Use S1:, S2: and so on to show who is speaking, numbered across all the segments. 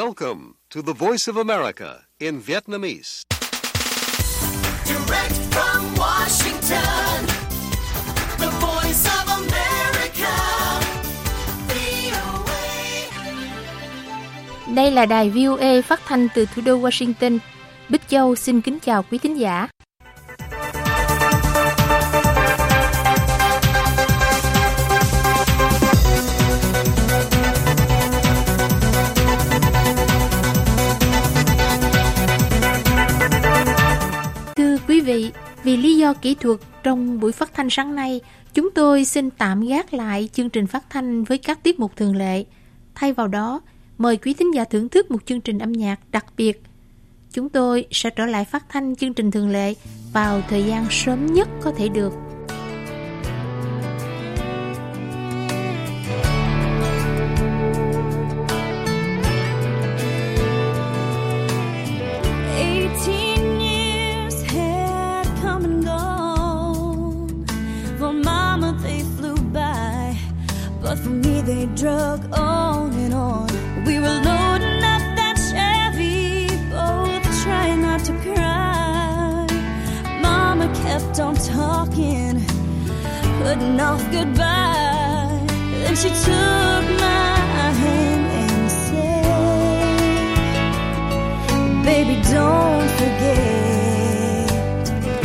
S1: Welcome to the Voice of America in Vietnamese.
S2: Direct from Washington, the Voice of America, VOA.
S3: Đây là đài VOA phát thanh từ thủ đô Washington. Bích Châu xin kính chào quý thính giả. Thưa quý vị, vì lý do kỹ thuật trong buổi phát thanh sáng nay, chúng tôi xin tạm gác lại chương trình phát thanh với các tiết mục thường lệ. Thay vào đó, mời quý thính giả thưởng thức một chương trình âm nhạc đặc biệt. Chúng tôi sẽ trở lại phát thanh chương trình thường lệ vào thời gian sớm nhất có thể được.
S4: But for me they drug on and on. We were loading up that Chevy, both trying not to cry. Mama kept on talking, putting off goodbye. Then she took my hand and said, baby, don't forget,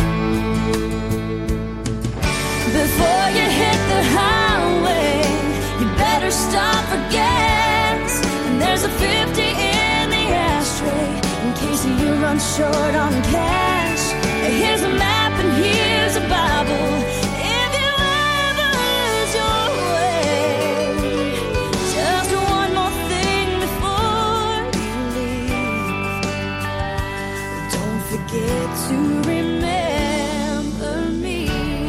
S4: before you hit the highway, better stop for gas. And there's a 50 in the ashtray in case you run short on cash. Here's a map and here's a Bible if you ever lose your way. Just one more thing before you leave. Don't forget to remember me.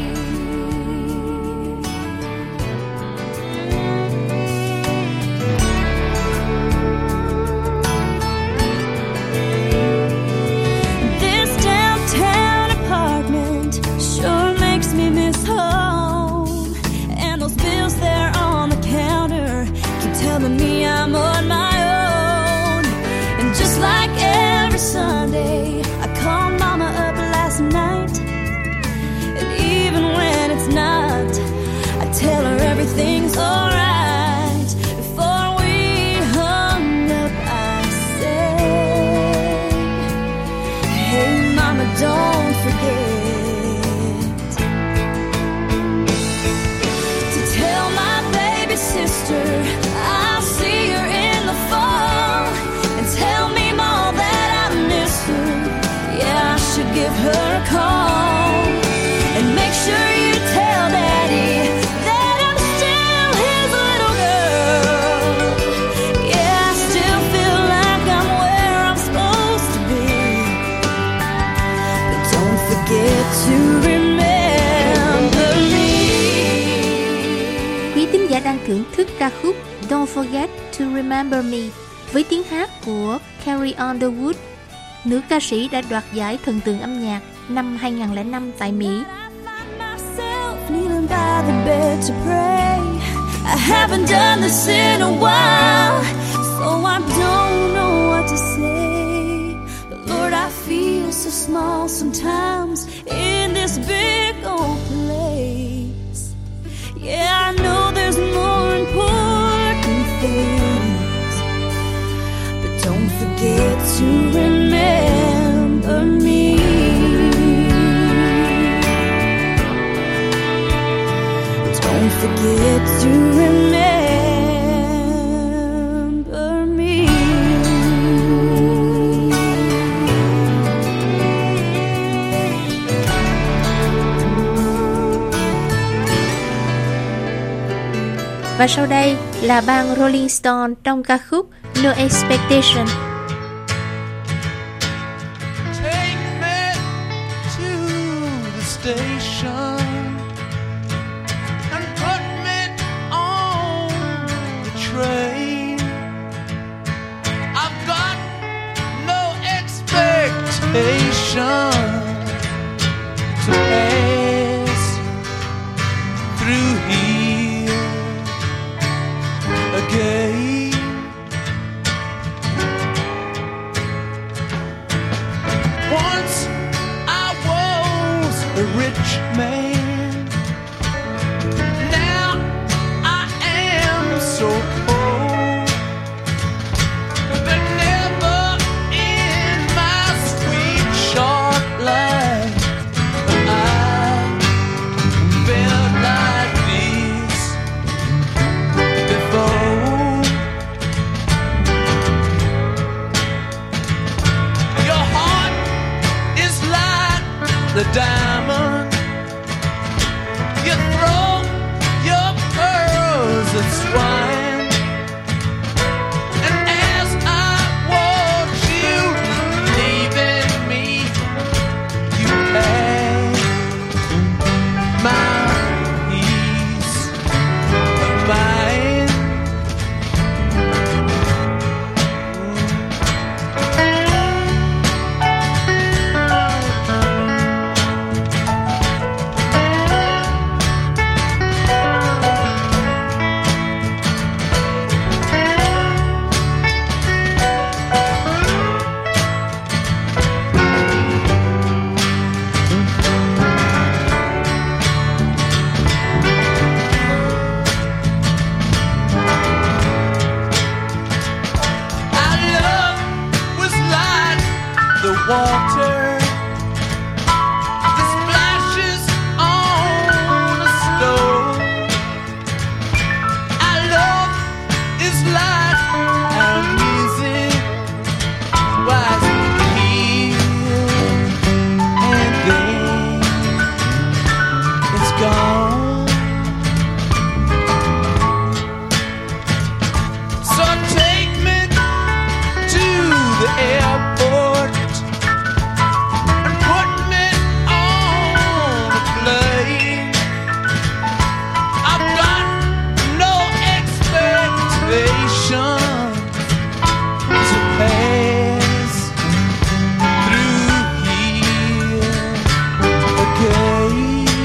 S4: Me, I'm on my own. And just like every Sunday, I called Mama up last night. And even when it's not, I tell her everything's alright. Before we hung up, I said, hey Mama, don't forget to tell my baby sister I'll see her in the fall, and tell me, Mom, that I miss her. Yeah, I should give her a call, and make sure you tell Daddy that I'm still his little girl. Yeah, I still feel like I'm where I'm supposed to be, but don't forget to remember me.
S3: Quý thính giả đang thưởng thức ca khúc Don't Forget to Remember Me với tiếng hát của Carrie Underwood, nữ ca sĩ đã đoạt giải thần tượng âm nhạc năm 2005 tại Mỹ.
S4: I haven't done this in a while, so I don't know what to say. But Lord, I feel so small sometimes in this big old place. Yeah, I know there's more important things, but don't forget to remember me. Don't forget to remember me.
S3: Và sau đây là bang Rolling Stone trong ca khúc No Expectation.
S5: Take me to the station and put me on the train. I've got no expectation to pass through here again. water that splashes on a stone. Our love is light, our music was here, and then it's gone. So take me to the airport and put me on a plane. I've got no expectation to pass through here again.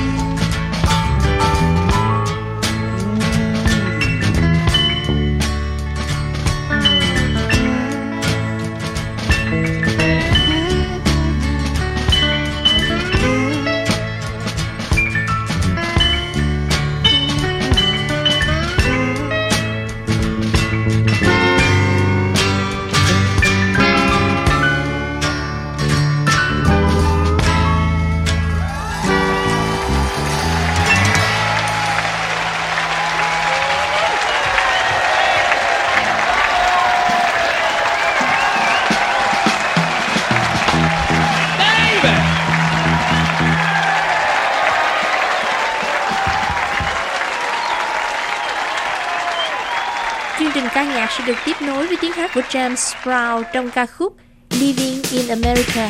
S3: Chương trình ca nhạc sẽ được tiếp nối với tiếng hát của James Brown trong ca khúc Living in America.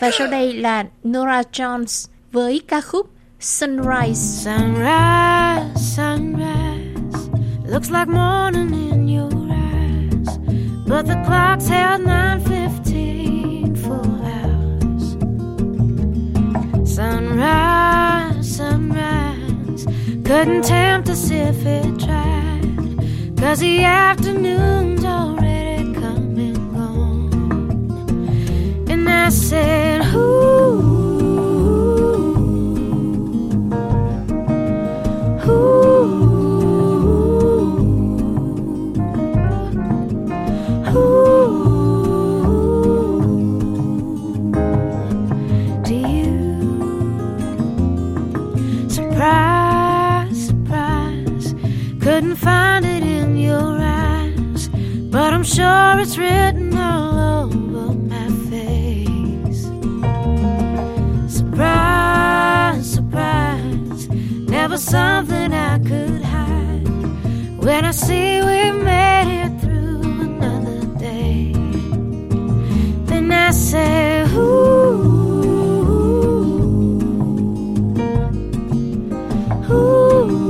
S3: Và sau đây là Norah Jones với ca khúc Sunrise.
S4: Sunrise, sunrise, looks like morning in your eyes, but the clock's held 9:15 full hours. Sunrise, sunrise, couldn't tempt us if it tried, 'cause the afternoon's already come and gone. And I said, ooh, couldn't find it in your eyes, but I'm sure it's written all over my face. Surprise, surprise, never something I could hide. When I see we made it through another day, then I say, ooh, ooh.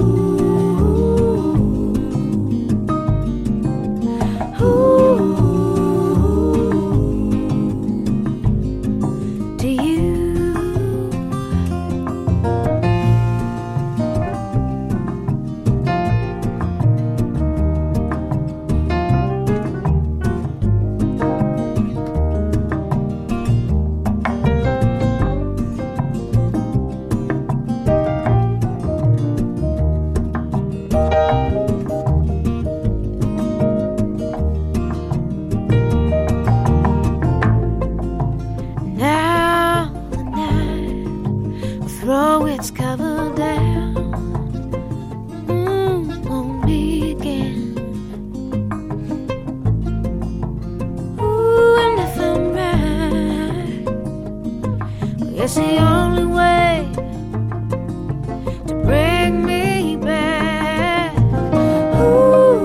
S4: It's the only way to bring me back. Ooh,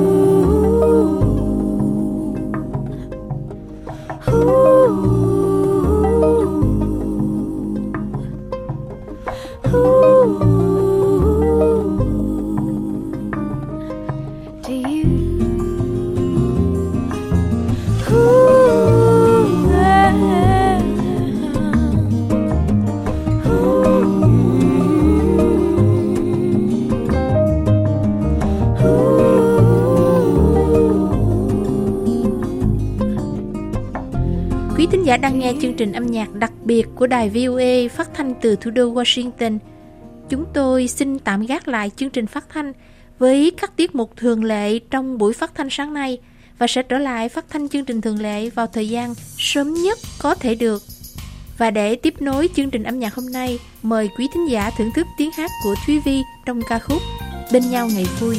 S4: ooh, ooh, to you.
S3: Quý thính giả đang nghe chương trình âm nhạc đặc biệt của đài VOA phát thanh từ thủ đô Washington. Chúng tôi xin tạm gác lại chương trình phát thanh với các tiết mục thường lệ trong buổi phát thanh sáng nay và sẽ trở lại phát thanh chương trình thường lệ vào thời gian sớm nhất có thể được. Và để tiếp nối chương trình âm nhạc hôm nay, mời quý thính giả thưởng thức tiếng hát của Thúy Vi trong ca khúc Bên nhau ngày vui.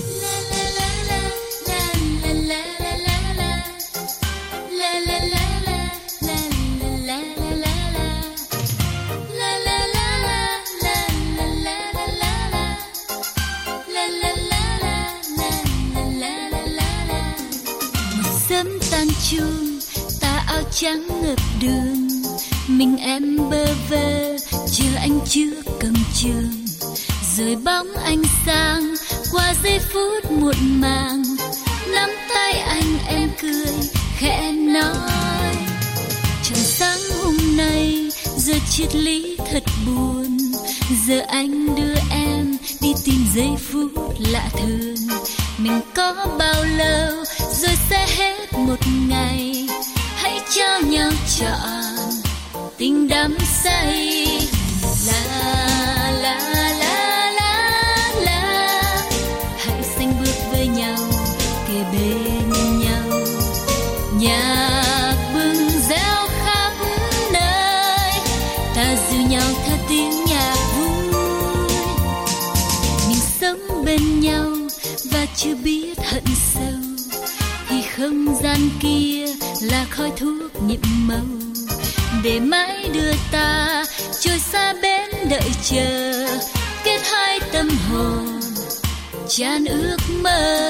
S6: Chuông tà áo trắng ngập đường, mình em bơ vơ chờ anh trước cổng trường, rồi bóng anh sang qua giây phút muộn màng, nắm tay anh em cười khẽ nói chẳng sáng hôm nay giờ triết lý thật buồn, giờ anh đưa em đi tìm giây phút lạ thường. Mình có bao lâu rồi sẽ hết một ngày, hãy trao nhau trọn tình đắm say. La la la la la, hãy sánh bước với nhau kề bên nhau, nhạc bừng reo khắp nơi, ta dìu nhau theo tiếng nhạc vui. Mình sống bên nhau và chưa biết hận sâu, thì không gian kia là khói thuốc nhiệm màu, để mãi đưa ta trôi xa bên đợi chờ, kết hai tâm hồn tràn ước mơ.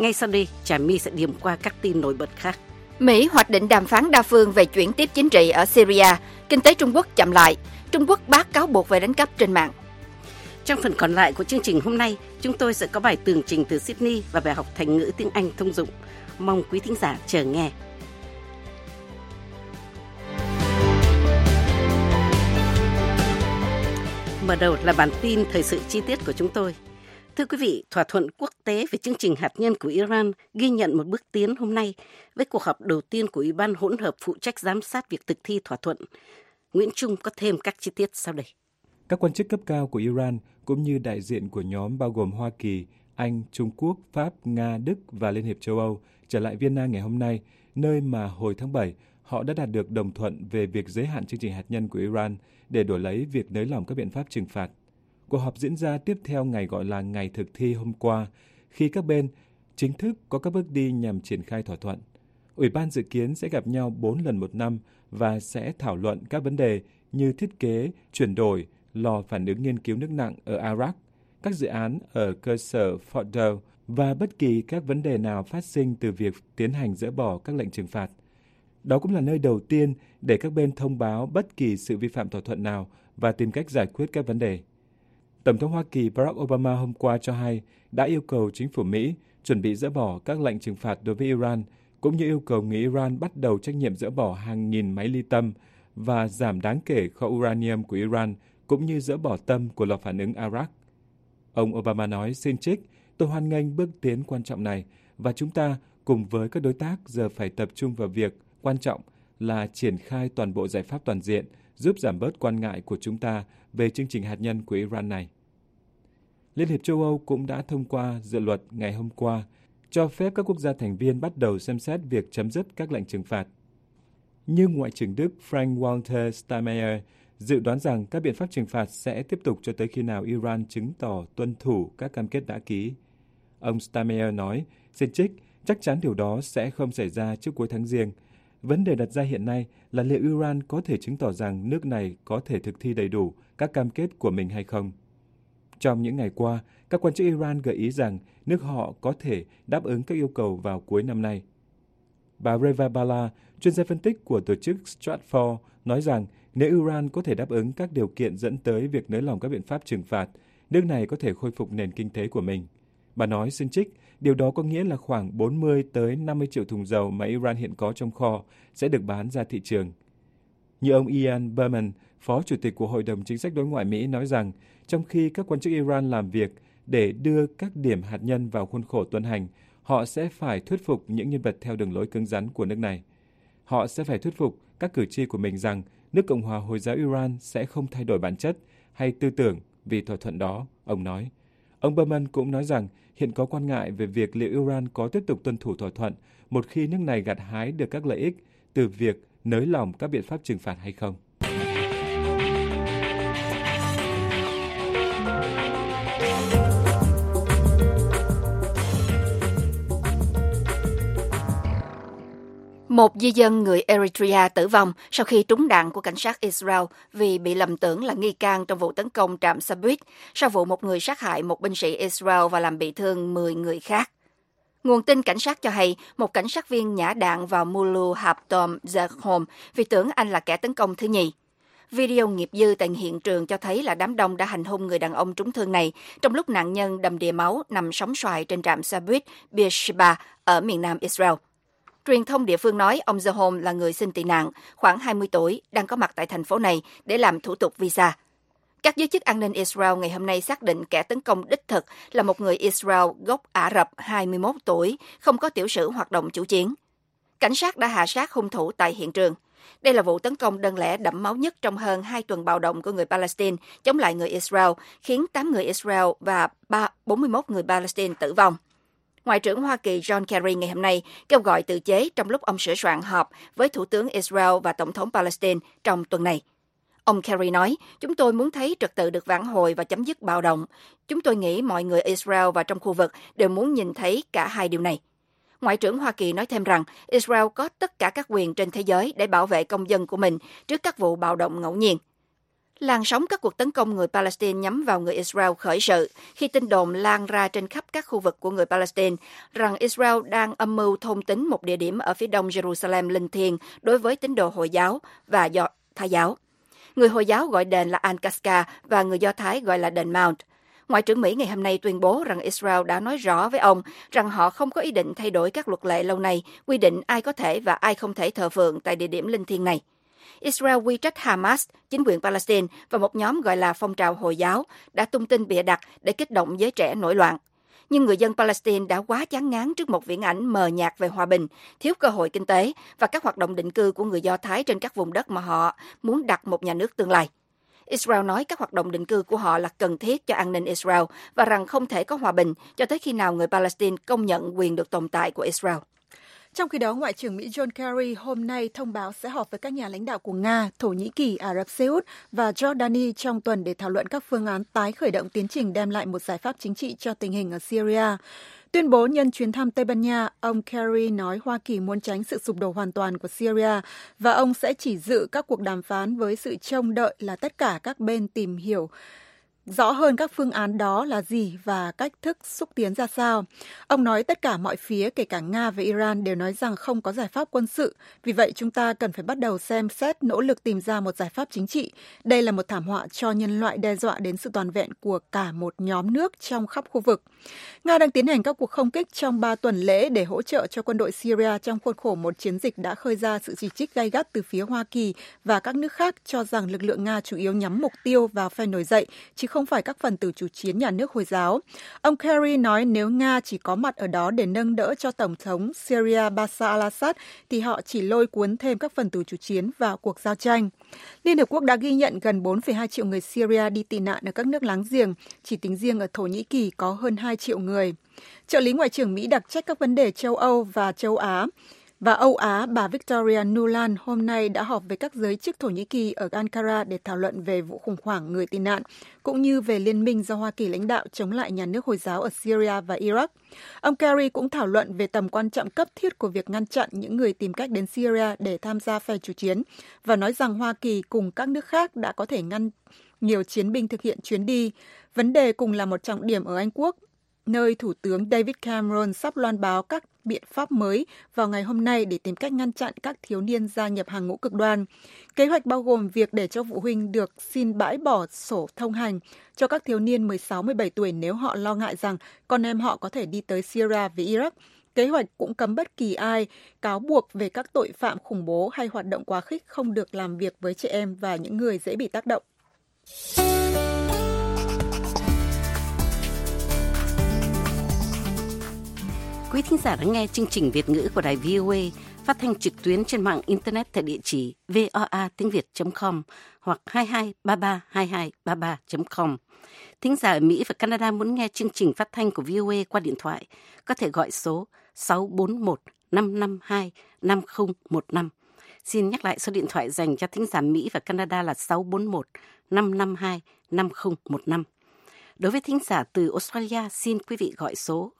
S7: Ngay sau đây, Trà My sẽ điểm qua các tin nổi bật khác.
S8: Mỹ hoạch định đàm phán đa phương về chuyển tiếp chính trị ở Syria. Kinh tế Trung Quốc chậm lại. Trung Quốc bác cáo buộc về đánh cắp trên mạng.
S7: Trong phần còn lại của chương trình hôm nay, chúng tôi sẽ có bài tường trình từ Sydney và bài học thành ngữ tiếng Anh thông dụng. Mong quý thính giả chờ nghe. Mở đầu là bản tin thời sự chi tiết của chúng tôi. Thưa quý vị, thỏa thuận quốc tế về chương trình hạt nhân của Iran ghi nhận một bước tiến hôm nay với cuộc họp đầu tiên của Ủy ban hỗn hợp phụ trách giám sát việc thực thi thỏa thuận. Nguyễn Trung có thêm các chi tiết sau đây.
S9: Các quan chức cấp cao của Iran cũng như đại diện của nhóm bao gồm Hoa Kỳ, Anh, Trung Quốc, Pháp, Nga, Đức và Liên hiệp châu Âu trở lại Vienna ngày hôm nay, nơi mà hồi tháng 7 họ đã đạt được đồng thuận về việc giới hạn chương trình hạt nhân của Iran để đổi lấy việc nới lỏng các biện pháp trừng phạt. Cuộc họp diễn ra tiếp theo ngày gọi là ngày thực thi hôm qua, khi các bên chính thức có các bước đi nhằm triển khai thỏa thuận. Ủy ban dự kiến sẽ gặp nhau 4 lần một năm và sẽ thảo luận các vấn đề như thiết kế, chuyển đổi, lò phản ứng nghiên cứu nước nặng ở Iraq, các dự án ở cơ sở Fordow và bất kỳ các vấn đề nào phát sinh từ việc tiến hành dỡ bỏ các lệnh trừng phạt. Đó cũng là nơi đầu tiên để các bên thông báo bất kỳ sự vi phạm thỏa thuận nào và tìm cách giải quyết các vấn đề. Tổng thống Hoa Kỳ Barack Obama hôm qua cho hay đã yêu cầu chính phủ Mỹ chuẩn bị dỡ bỏ các lệnh trừng phạt đối với Iran, cũng như yêu cầu người Iran bắt đầu trách nhiệm dỡ bỏ hàng nghìn máy ly tâm và giảm đáng kể kho uranium của Iran, cũng như dỡ bỏ tâm của lò phản ứng Arak. Ông Obama nói, xin trích, tôi hoan nghênh bước tiến quan trọng này và chúng ta cùng với các đối tác giờ phải tập trung vào việc quan trọng là triển khai toàn bộ giải pháp toàn diện giúp giảm bớt quan ngại của chúng ta về chương trình hạt nhân của Iran này. Liên hiệp châu Âu cũng đã thông qua dự luật ngày hôm qua cho phép các quốc gia thành viên bắt đầu xem xét việc chấm dứt các lệnh trừng phạt. Nhưng Ngoại trưởng Đức Frank-Walter Steinmeier dự đoán rằng các biện pháp trừng phạt sẽ tiếp tục cho tới khi nào Iran chứng tỏ tuân thủ các cam kết đã ký. Ông Steinmeier nói, xin trích, chắc chắn điều đó sẽ không xảy ra trước cuối tháng Giêng. Vấn đề đặt ra hiện nay là liệu Iran có thể chứng tỏ rằng nước này có thể thực thi đầy đủ các cam kết của mình hay không. Trong những ngày qua, các quan chức Iran gợi ý rằng nước họ có thể đáp ứng các yêu cầu vào cuối năm nay. Bà Reva Bala, chuyên gia phân tích của tổ chức Stratfor, nói rằng nếu Iran có thể đáp ứng các điều kiện dẫn tới việc nới lỏng các biện pháp trừng phạt, nước này có thể khôi phục nền kinh tế của mình. Bà nói, xin trích, điều đó có nghĩa là khoảng 40 tới 50 triệu thùng dầu mà Iran hiện có trong kho sẽ được bán ra thị trường. Như ông Ian Berman, Phó Chủ tịch của Hội đồng Chính sách Đối ngoại Mỹ nói rằng, trong khi các quan chức Iran làm việc để đưa các điểm hạt nhân vào khuôn khổ tuân hành, họ sẽ phải thuyết phục những nhân vật theo đường lối cứng rắn của nước này. Họ sẽ phải thuyết phục các cử tri của mình rằng nước Cộng hòa Hồi giáo Iran sẽ không thay đổi bản chất hay tư tưởng vì thỏa thuận đó, ông nói. Ông Berman cũng nói rằng hiện có quan ngại về việc liệu Iran có tiếp tục tuân thủ thỏa thuận một khi nước này gặt hái được các lợi ích từ việc nới lỏng các biện pháp trừng phạt hay không.
S8: Một di dân người Eritrea tử vong sau khi trúng đạn của cảnh sát Israel vì bị lầm tưởng là nghi can trong vụ tấn công trạm xe buýt sau vụ một người sát hại một binh sĩ Israel và làm bị thương 10 người khác. Nguồn tin cảnh sát cho hay một cảnh sát viên nhả đạn vào Mulu Habtom Zahom vì tưởng anh là kẻ tấn công thứ nhì. Video nghiệp dư tại hiện trường cho thấy là đám đông đã hành hung người đàn ông trúng thương này trong lúc nạn nhân đầm đìa máu nằm sóng xoài trên trạm xe buýt Beersheba ở miền nam Israel. Truyền thông địa phương nói ông Zahom là người xin tị nạn, khoảng 20 tuổi, đang có mặt tại thành phố này để làm thủ tục visa. Các giới chức an ninh Israel ngày hôm nay xác định kẻ tấn công đích thực là một người Israel gốc Ả Rập 21 tuổi, không có tiểu sử hoạt động chủ chiến. Cảnh sát đã hạ sát hung thủ tại hiện trường. Đây là vụ tấn công đơn lẻ đẫm máu nhất trong hơn 2 tuần bạo động của người Palestine chống lại người Israel, khiến 8 người Israel và 41 người Palestine tử vong. Ngoại trưởng Hoa Kỳ John Kerry ngày hôm nay kêu gọi tự chế trong lúc ông sửa soạn họp với Thủ tướng Israel và Tổng thống Palestine trong tuần này. Ông Kerry nói, chúng tôi muốn thấy trật tự được vãn hồi và chấm dứt bạo động. Chúng tôi nghĩ mọi người Israel và trong khu vực đều muốn nhìn thấy cả hai điều này. Ngoại trưởng Hoa Kỳ nói thêm rằng Israel có tất cả các quyền trên thế giới để bảo vệ công dân của mình trước các vụ bạo động ngẫu nhiên. Làn sóng các cuộc tấn công người Palestine nhắm vào người Israel khởi sự khi tin đồn lan ra trên khắp các khu vực của người Palestine rằng Israel đang âm mưu thôn tính một địa điểm ở phía đông Jerusalem linh thiêng đối với tín đồ Hồi giáo và Do Thái giáo. Người Hồi giáo gọi đền là Al-Aqsa và người Do Thái gọi là đền Mount. Ngoại trưởng Mỹ ngày hôm nay tuyên bố rằng Israel đã nói rõ với ông rằng họ không có ý định thay đổi các luật lệ lâu nay quy định ai có thể và ai không thể thờ phượng tại địa điểm linh thiêng này. Israel quy trách Hamas, chính quyền Palestine và một nhóm gọi là phong trào Hồi giáo đã tung tin bịa đặt để kích động giới trẻ nổi loạn. Nhưng người dân Palestine đã quá chán ngán trước một viễn ảnh mờ nhạt về hòa bình, thiếu cơ hội kinh tế và các hoạt động định cư của người Do Thái trên các vùng đất mà họ muốn đặt một nhà nước tương lai. Israel nói các hoạt động định cư của họ là cần thiết cho an ninh Israel và rằng không thể có hòa bình cho tới khi nào người Palestine công nhận quyền được tồn tại của Israel.
S10: Trong khi đó, Ngoại trưởng Mỹ John Kerry hôm nay thông báo sẽ họp với các nhà lãnh đạo của Nga, Thổ Nhĩ Kỳ, Ả Rập Xê Út và Jordani trong tuần để thảo luận các phương án tái khởi động tiến trình đem lại một giải pháp chính trị cho tình hình ở Syria. Tuyên bố nhân chuyến thăm Tây Ban Nha, ông Kerry nói Hoa Kỳ muốn tránh sự sụp đổ hoàn toàn của Syria và ông sẽ chỉ dự các cuộc đàm phán với sự trông đợi là tất cả các bên tìm hiểu rõ hơn các phương án đó là gì và cách thức xúc tiến ra sao. Ông nói tất cả mọi phía, kể cả Nga và Iran, đều nói rằng không có giải pháp quân sự. Vì vậy, chúng ta cần phải bắt đầu xem xét nỗ lực tìm ra một giải pháp chính trị. Đây là một thảm họa cho nhân loại, đe dọa đến sự toàn vẹn của cả một nhóm nước trong khắp khu vực. Nga đang tiến hành các cuộc không kích trong 3 tuần lễ để hỗ trợ cho quân đội Syria trong khuôn khổ một chiến dịch đã khơi ra sự chỉ trích gay gắt từ phía Hoa Kỳ và các nước khác cho rằng lực lượng Nga chủ yếu nhắm mục tiêu vào phe nổi dậy, chứ không phải các phần tử chủ chiến nhà nước Hồi giáo. Ông Kerry nói nếu Nga chỉ có mặt ở đó để nâng đỡ cho Tổng thống Syria Bashar al-Assad thì họ chỉ lôi cuốn thêm các phần tử chủ chiến vào cuộc giao tranh. Liên Hợp Quốc đã ghi nhận gần 4,2 triệu người Syria đi tị nạn ở các nước láng giềng, chỉ tính riêng ở Thổ Nhĩ Kỳ có hơn 2 triệu người. Trợ lý Ngoại trưởng Mỹ đặc trách các vấn đề châu Âu và châu Á và Âu Á, bà Victoria Nuland hôm nay đã họp với các giới chức Thổ Nhĩ Kỳ ở Ankara để thảo luận về vụ khủng hoảng người tị nạn, cũng như về liên minh do Hoa Kỳ lãnh đạo chống lại nhà nước Hồi giáo ở Syria và Iraq. Ông Kerry cũng thảo luận về tầm quan trọng cấp thiết của việc ngăn chặn những người tìm cách đến Syria để tham gia phe chủ chiến, và nói rằng Hoa Kỳ cùng các nước khác đã có thể ngăn nhiều chiến binh thực hiện chuyến đi. Vấn đề cùng là một trọng điểm ở Anh Quốc, nơi Thủ tướng David Cameron sắp loan báo các biện pháp mới vào ngày hôm nay để tìm cách ngăn chặn các thiếu niên gia nhập hàng ngũ cực đoan. Kế hoạch bao gồm việc để cho phụ huynh được xin bãi bỏ sổ thông hành cho các thiếu niên 16-17 tuổi nếu họ lo ngại rằng con em họ có thể đi tới Syria và Iraq. Kế hoạch cũng cấm bất kỳ ai cáo buộc về các tội phạm khủng bố hay hoạt động quá khích không được làm việc với trẻ em và những người dễ bị tác động.
S7: Quý thính giả đang nghe chương trình Việt ngữ của đài VOA phát thanh trực tuyến trên mạng Internet tại địa chỉ voa.tiếng.com hoặc 22332233.com. Thính giả ở Mỹ và Canada muốn nghe chương trình phát thanh của VOA qua điện thoại có thể gọi số 641-552-5015. Xin nhắc lại số điện thoại dành cho thính giả Mỹ và Canada là 641-552-5015. Đối với thính giả từ Australia, xin quý vị gọi số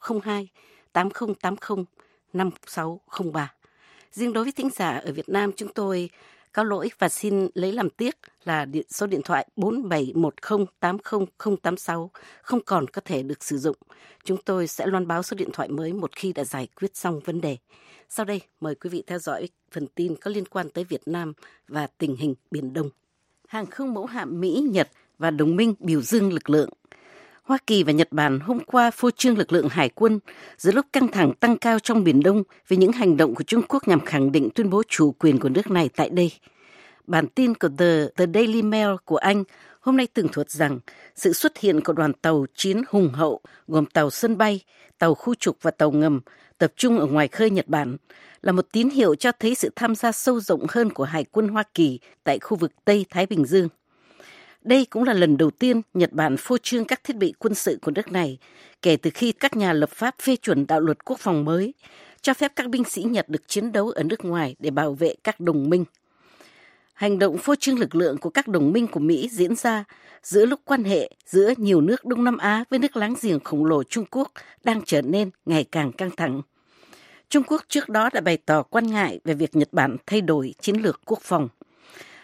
S7: 02-8080-5603. Riêng đối với thính giả ở Việt Nam, chúng tôi cáo lỗi và xin lấy làm tiếc là số điện thoại 4710800086 không còn có thể được sử dụng. Chúng tôi sẽ loan báo số điện thoại mới một khi đã giải quyết xong vấn đề. Sau đây, mời quý vị theo dõi phần tin có liên quan tới Việt Nam và tình hình Biển Đông. Hàng không mẫu hạm Mỹ, Nhật và đồng minh biểu dương lực lượng. Hoa Kỳ và Nhật Bản hôm qua phô trương lực lượng hải quân giữa lúc căng thẳng tăng cao trong Biển Đông vì những hành động của Trung Quốc nhằm khẳng định tuyên bố chủ quyền của nước này tại đây. Bản tin của The Daily Mail của Anh hôm nay tường thuật rằng sự xuất hiện của đoàn tàu chiến hùng hậu gồm tàu sân bay, tàu khu trục và tàu ngầm tập trung ở ngoài khơi Nhật Bản là một tín hiệu cho thấy sự tham gia sâu rộng hơn của Hải quân Hoa Kỳ tại khu vực Tây Thái Bình Dương. Đây cũng là lần đầu tiên Nhật Bản phô trương các thiết bị quân sự của nước này kể từ khi các nhà lập pháp phê chuẩn đạo luật quốc phòng mới, cho phép các binh sĩ Nhật được chiến đấu ở nước ngoài để bảo vệ các đồng minh. Hành động phô trương lực lượng của các đồng minh của Mỹ diễn ra giữa lúc quan hệ giữa nhiều nước Đông Nam Á với nước láng giềng khổng lồ Trung Quốc đang trở nên ngày càng căng thẳng. Trung Quốc trước đó đã bày tỏ quan ngại về việc Nhật Bản thay đổi chiến lược quốc phòng.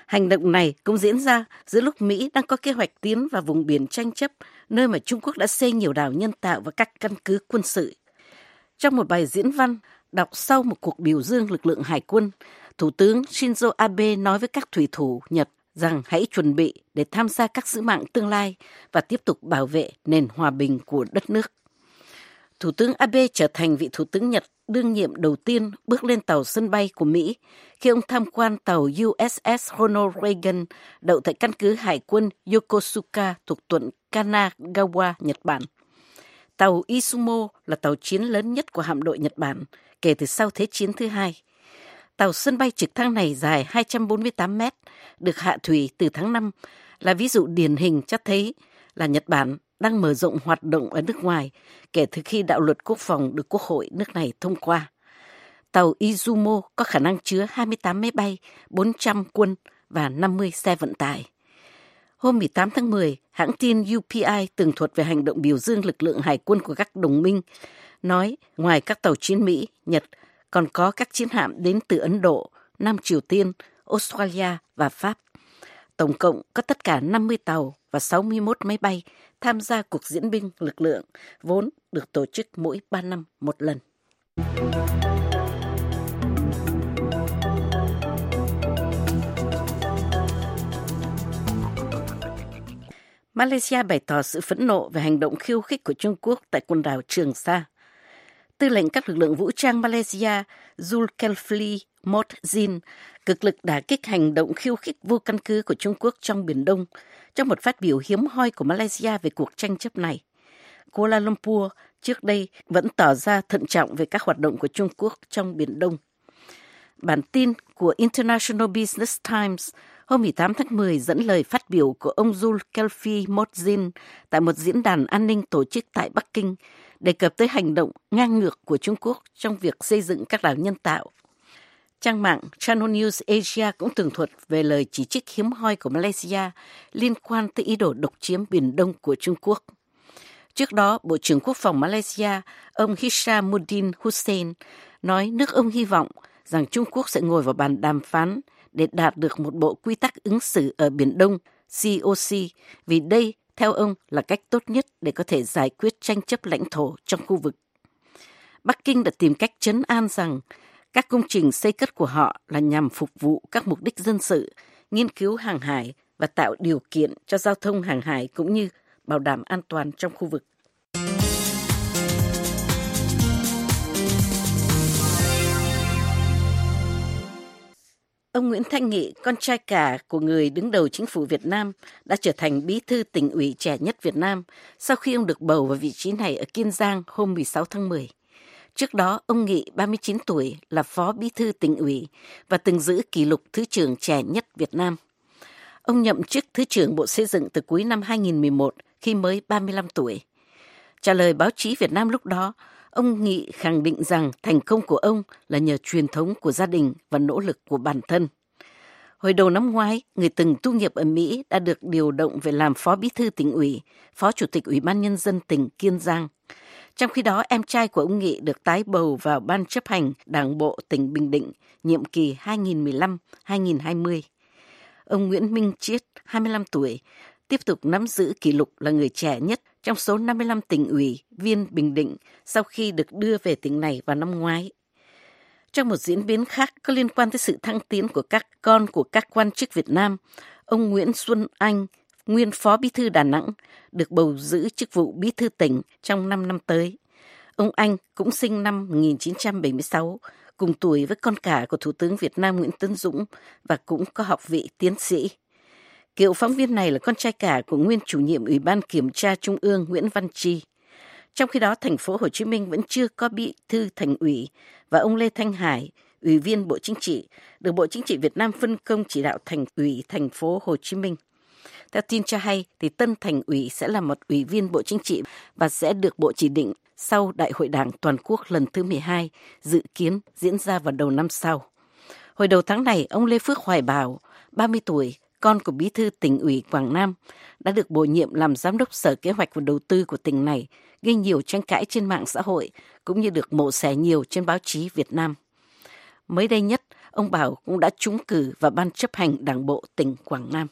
S7: Hành động này cũng diễn ra giữa lúc Mỹ đang có kế hoạch tiến vào vùng biển tranh chấp, nơi mà Trung Quốc đã xây nhiều đảo nhân tạo và các căn cứ quân sự. Trong một bài diễn văn đọc sau một cuộc biểu dương lực lượng hải quân, Thủ tướng Shinzo Abe nói với các thủy thủ Nhật rằng hãy chuẩn bị để tham gia các sứ mạng tương lai và tiếp tục bảo vệ nền hòa bình của đất nước. Thủ tướng Abe trở thành vị thủ tướng Nhật đương nhiệm đầu tiên bước lên tàu sân bay của Mỹ khi ông tham quan tàu USS Ronald Reagan đậu tại căn cứ hải quân Yokosuka thuộc quận Kanagawa, Nhật Bản. Tàu Izumo là tàu chiến lớn nhất của hạm đội Nhật Bản kể từ sau Thế chiến thứ hai. Tàu sân bay trực thăng này dài 248 mét, được hạ thủy từ tháng 5, là ví dụ điển hình cho thấy là Nhật Bản đang mở rộng hoạt động ở nước ngoài kể từ khi đạo luật quốc phòng được Quốc hội nước này thông qua. Tàu Izumo có khả năng chứa 28 máy bay, 400 quân và 50 xe vận tải. Hôm 18 tháng 10, hãng tin UPI tường thuật về hành động biểu dương lực lượng hải quân của các đồng minh, nói ngoài các tàu chiến Mỹ, Nhật, còn có các chiến hạm đến từ Ấn Độ, Nam Triều Tiên, Australia và Pháp. Tổng cộng có tất cả 50 tàu và 61 máy bay tham gia cuộc diễn binh lực lượng, vốn được tổ chức mỗi 3 năm một lần. Malaysia bày tỏ sự phẫn nộ về hành động khiêu khích của Trung Quốc tại quần đảo Trường Sa. Tư lệnh các lực lượng vũ trang Malaysia Zulkifli Mohsin cực lực đả kích hành động khiêu khích vô căn cứ của Trung Quốc trong Biển Đông trong một phát biểu hiếm hoi của Malaysia về cuộc tranh chấp này. Kuala Lumpur trước đây vẫn tỏ ra thận trọng về các hoạt động của Trung Quốc trong Biển Đông. Bản tin của International Business Times hôm 18 tháng 10 dẫn lời phát biểu của ông Zulkifli Mohsin tại một diễn đàn an ninh tổ chức tại Bắc Kinh, đề cập tới hành động ngang ngược của Trung Quốc trong việc xây dựng các đảo nhân tạo. Trang mạng Channel News Asia cũng tường thuật về lời chỉ trích hiếm hoi của Malaysia liên quan tới ý đồ độc chiếm Biển Đông của Trung Quốc. Trước đó, Bộ trưởng Quốc phòng Malaysia, ông Hishamuddin Hussein, nói nước ông hy vọng rằng Trung Quốc sẽ ngồi vào bàn đàm phán để đạt được một bộ quy tắc ứng xử ở Biển Đông, COC, vì đây, theo ông, là cách tốt nhất để có thể giải quyết tranh chấp lãnh thổ trong khu vực. Bắc Kinh đã tìm cách trấn an rằng các công trình xây cất của họ là nhằm phục vụ các mục đích dân sự, nghiên cứu hàng hải và tạo điều kiện cho giao thông hàng hải cũng như bảo đảm an toàn trong khu vực. Ông Nguyễn Thanh Nghị, con trai cả của người đứng đầu chính phủ Việt Nam, đã trở thành bí thư tỉnh ủy trẻ nhất Việt Nam sau khi ông được bầu vào vị trí này ở Kiên Giang hôm 16 tháng 10. Trước đó, ông Nghị, 39 tuổi, là phó bí thư tỉnh ủy và từng giữ kỷ lục thứ trưởng trẻ nhất Việt Nam. Ông nhậm chức Thứ trưởng Bộ Xây dựng từ cuối năm 2011 khi mới 35 tuổi. Trả lời báo chí Việt Nam lúc đó, ông Nghị khẳng định rằng thành công của ông là nhờ truyền thống của gia đình và nỗ lực của bản thân. Hồi đầu năm ngoái, người từng tu nghiệp ở Mỹ đã được điều động về làm phó bí thư tỉnh ủy, phó chủ tịch Ủy ban Nhân dân tỉnh Kiên Giang. Trong khi đó, em trai của ông Nghị được tái bầu vào Ban chấp hành Đảng bộ tỉnh Bình Định, nhiệm kỳ 2015-2020. Ông Nguyễn Minh Chiết, 25 tuổi, tiếp tục nắm giữ kỷ lục là người trẻ nhất trong số 55 tỉnh ủy viên Bình Định sau khi được đưa về tỉnh này vào năm ngoái. Trong một diễn biến khác có liên quan tới sự thăng tiến của các con của các quan chức Việt Nam, ông Nguyễn Xuân Anh, nguyên phó bí thư Đà Nẵng, được bầu giữ chức vụ bí thư tỉnh trong 5 năm tới. Ông Anh cũng sinh năm 1976, cùng tuổi với con cả của Thủ tướng Việt Nam Nguyễn Tấn Dũng và cũng có học vị tiến sĩ. Cựu phóng viên này là con trai cả của nguyên chủ nhiệm Ủy ban Kiểm tra Trung ương Nguyễn Văn Chi. Trong khi đó, thành phố Hồ Chí Minh vẫn chưa có bí thư thành ủy và ông Lê Thanh Hải, Ủy viên Bộ Chính trị, được Bộ Chính trị Việt Nam phân công chỉ đạo thành ủy thành phố Hồ Chí Minh. Theo tin cho hay, thì tân thành ủy sẽ là một ủy viên Bộ Chính trị và sẽ được Bộ chỉ định sau Đại hội Đảng Toàn quốc lần thứ 12, dự kiến diễn ra vào đầu năm sau. Hồi đầu tháng này, ông Lê Phước Hoài Bảo, 30 tuổi, con của bí thư tỉnh ủy Quảng Nam, đã được bổ nhiệm làm giám đốc Sở Kế hoạch và Đầu tư của tỉnh này, gây nhiều tranh cãi trên mạng xã hội, cũng như được mổ xẻ nhiều trên báo chí Việt Nam. Mới đây nhất, Ông Bảo cũng đã trúng cử vào Ban chấp hành Đảng bộ tỉnh Quảng Nam.